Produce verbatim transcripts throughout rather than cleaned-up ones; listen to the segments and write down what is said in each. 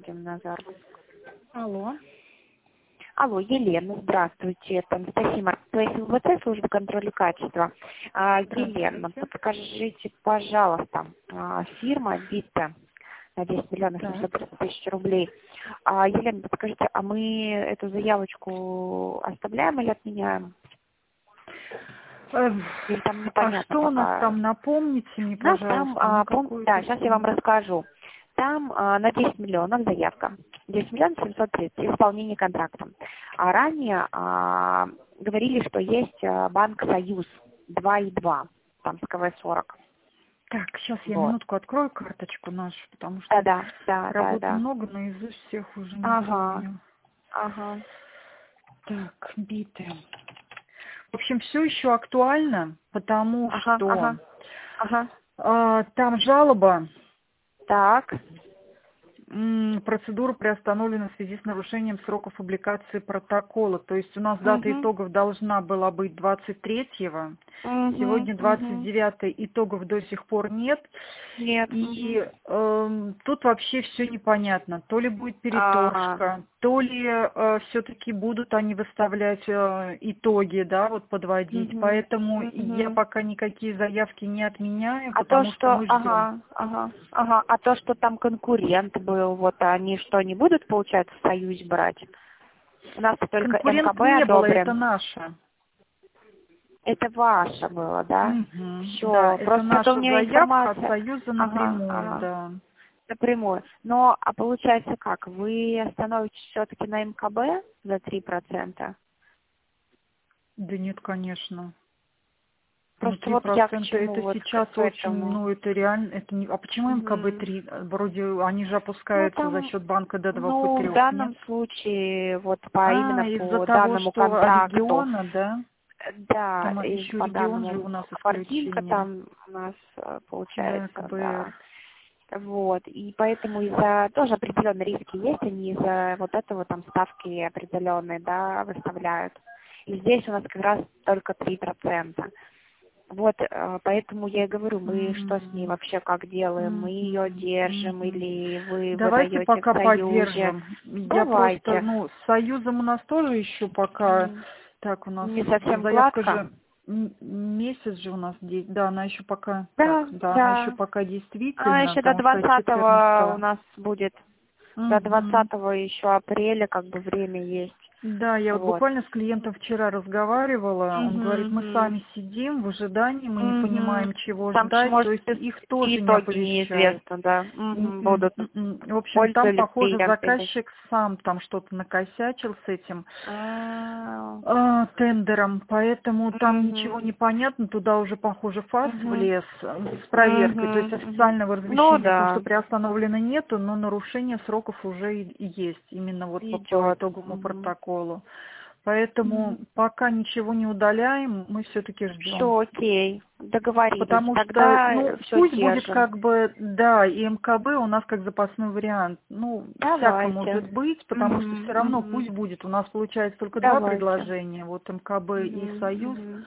Назар. Алло. Алло, Елена, здравствуйте. Это Анастасия Маркова, СЛВЦ, служба контроля качества. А, Елена, подскажите, пожалуйста, а, фирма Бита на десять миллионов семьсот тридцать тысяч рублей. А, Елена, подскажите, а мы эту заявочку оставляем или отменяем? Или там непонятно а что пока? у нас там, напомните мне, Нас пожалуйста. там, а, пом... Да, сейчас я вам расскажу. Там а, на десять миллионов заявка. десять миллионов семьсот тридцать исполнение контракта. А ранее а, говорили, что есть а, банк Союз два и два, там с КВ сорок. Так, сейчас я Вот. минутку открою карточку нашу, потому что Да, да, да, работы да, да. много, наизусть всех уже не Ага, помню. ага. Так, биты. В общем, все еще актуально, потому Ага, что ага, ага. а, там жалоба. Так. Процедура приостановлена в связи с нарушением сроков публикации протокола. То есть у нас дата Угу. итогов должна была быть двадцать третьего. Угу. Сегодня двадцать Угу. девятое, итогов до сих пор нет. Нет. И Угу. э, тут вообще все непонятно. То ли будет А, переторжка, то ли э, все-таки будут они выставлять э, итоги, да, вот подводить. угу. Поэтому я Угу. пока никакие заявки не отменяю, А то, потому что что, мы ждем. ага, ага, ага, а то, что там конкурент был, вот они что, не будут, получается, в союз брать? У нас только Конкурент МКБ не было, это одобрен. наша. Это ваше было, да? Угу. Да, Все, это просто это у наша меня заявка от информация. Союза Ага, напрямую, ага, да. напрямую. Но, а получается как, вы остановитесь все-таки на МКБ за три процента? Да нет, конечно. Ну, Просто три вот я к процента чему, это вот к, сейчас к очень, этому. ну, это реально, это не... А почему МКБ Мгм. три? Вроде они же Ну, опускаются за там, счет банка до двух и ну, в трех, нет? данном случае, вот по А, именно из-за по того, данному что контракту, региона, да? да, Там и еще по регион же у данному нас картинка исключение. там у нас э, Да, получается, да. КБР. Вот, и поэтому из-за тоже определенные риски есть, они из-за вот этого там ставки определенные, да, выставляют. И здесь у нас как раз только три процента. Вот, э, поэтому я и говорю, мы что с ней М, вообще как делаем, мы ее мгм, держим мгм. или вы Давайте выдаете в пока союзе. поддержим. Я просто, Давайте. ну, с Союзом у нас тоже еще пока, М, так, у нас Не совсем заявка гладко. же, м- месяц же у нас, де- да, она еще пока, так, Да, да, она еще да. пока А действительна, еще до потому что от двадцатого у четырнадцатого. нас будет, до Мгм. двадцатого еще апреля как бы время есть. Да, я вот Вот. буквально с клиентом вчера разговаривала, он говорит, мы Угу, сами сидим в ожидании, мы не угу. понимаем, чего Там же, ждать, то может, есть их и тоже не итоги оповещают. неизвестно, да. Угу. М-м, Будут м-м. В общем, там, пользовались похоже, клиенты или... заказчик сам там что-то накосячил с этим А, а, тендером, поэтому там ничего Угу, не понятно, туда уже, похоже, ФАС угу, влез э, с проверкой, то есть угу, угу. официального Ну размещения о том, что да, приостановлено нету, но нарушение сроков уже и и есть, именно вот по, по идет. итоговому Угу. протоколу. Поэтому пока ничего не удаляем, мы все-таки ждем. Все окей, договорились. Потому что, Тогда ну, все пусть будет держим. как бы, да, и МКБ у нас как запасной вариант. Ну, всяко Давайте. может быть, потому что все Угу, равно угу. пусть будет. У нас получается только два Давайте. предложения, вот МКБ и Угу, Союз. угу.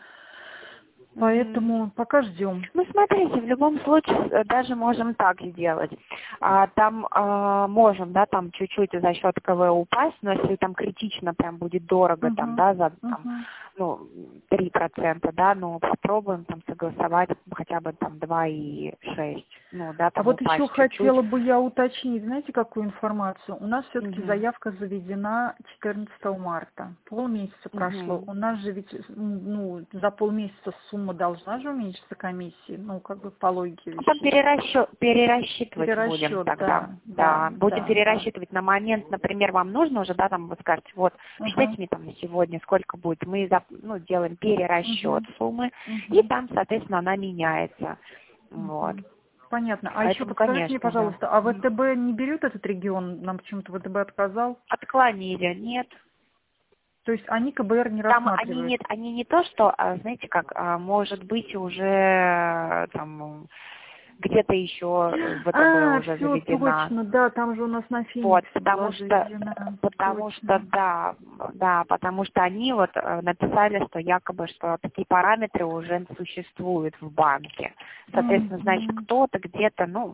Угу. Поэтому пока ждем. Ну, смотрите, в любом случае э, даже можем так сделать. А, там а, можем, да, там чуть-чуть за счет КВ упасть, но если там критично прям будет дорого, там, Угу, да, за там, угу. ну, три процента, да, ну, попробуем там согласовать хотя бы там два и шесть, ну, да, А там вот еще упасть чуть-чуть. хотела бы я уточнить, знаете, какую информацию? У нас все-таки Угу. заявка заведена четырнадцатого марта. Полмесяца прошло. Угу. У нас же ведь, ну, за полмесяца сумма должна же уменьшиться комиссии, ну, как бы по логике Потом вещей. перерасчет, перерасчитывать будем Перерасчет, тогда, да, да, да. Будем да, да. перерасчитывать на момент, например, вам нужно уже, да, там вы скажете, вот, Ага, считайте мне там на сегодня, сколько будет. Мы, зап- ну, делаем угу, перерасчет суммы, и угу, там, соответственно, она меняется. Вот. угу. Понятно. А еще Поэтому, подскажите мне, конечно, да. пожалуйста, а Мгм. ВТБ не берет этот регион? Нам почему-то ВТБ отказал. Отклонили, нет. То есть они КБР не Там они рассматривают? нет, они не то, что, а, знаете, как, а, может быть, уже э, там где-то еще ВТБ А, уже все, заведена. точно, да, там же у нас на Вот, Фениксе потому была что, заведена, потому что, точно. да, да, потому что они вот э, написали, что якобы, что такие параметры уже существуют в банке. Соответственно, значит, Мгм. кто-то где-то, ну,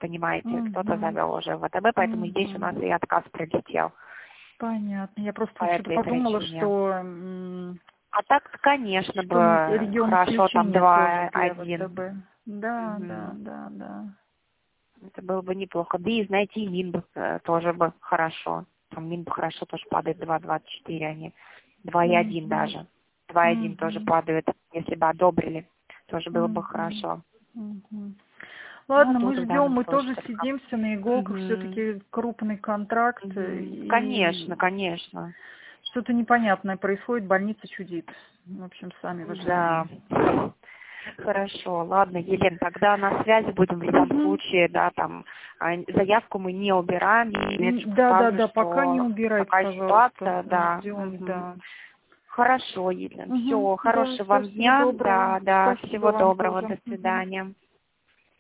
понимаете, Мгм. кто-то завел уже ВТБ, поэтому здесь у Мгм. нас и отказ прилетел Понятно. Я просто по что-то этой подумала, причине. что, м, А так, конечно, что м, бы регион хорошо там исключения тоже два для один. ВТБ. Да, да, Мгм. да, да. Это было бы неплохо. Да и, знаете, и Минб э, тоже бы хорошо. Там Минб хорошо тоже падает два двадцать четыре, а не два и один Мгм. даже. два и один тоже Мгм. падает, если бы одобрили. Тоже было бы Мгм. хорошо. Мгм. Ну, Ладно, мы тут в ждем, данном мы случае тоже только. сидимся на иголках, Мгм. все-таки крупный контракт, э, Мгм. Конечно, и конечно. что-то непонятное происходит, больница чудит. В общем, сами в Да. ожидании. Хорошо, ладно, Елена, тогда на связи будем в любом Мгм. случае, да, там а, заявку мы не убираем, и М, меточку Да, да, ставлю, да, пока не что убирайте, такая пожалуйста. ситуация, да. Ждем, Мгм. да. Хорошо, Елена, Мгм. все, Да, хорошего все, вам всего дня, доброго. да, да, Спасибо всего вам доброго, тоже. до Мгм. свидания.